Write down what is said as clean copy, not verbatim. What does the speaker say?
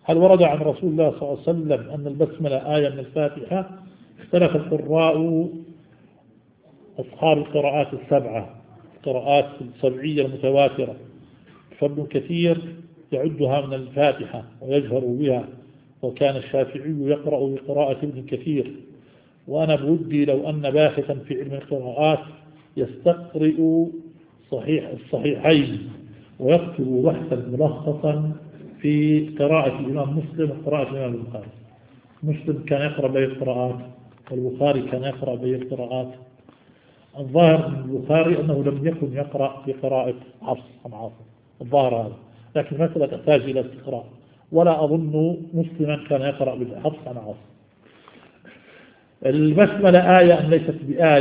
هل ورد عن رسول الله صلى الله عليه وسلم أن البسملة آية من الفاتحة؟ اختلف القراء أصحاب القراءات السبعة، القراءات السبعية المتواترة، فابن كثير يعدها من الفاتحة ويجهر بها، وكان الشافعي يقرأ بقراءة ابن كثير. وأنا بودي لو أن باحثا في علم القراءات يستقرئ الصحيحين ويكتب بحثا ملخصا في قراءة الإمام مسلم وقراءة الإمام البخاري. مسلم كان يقرأ بين القراءات، والبخاري كان يقرأ بين القراءات. الظاهر من البخاري أنه لم يكن يقرأ بقراءة حفص عن عاصم، الظاهر هذا، لكن المسألة تحتاج إلى استقراء، ولا أظن مسلما كان يقرأ بحفص عن عاصم. البسملة آية أم ليست بآية؟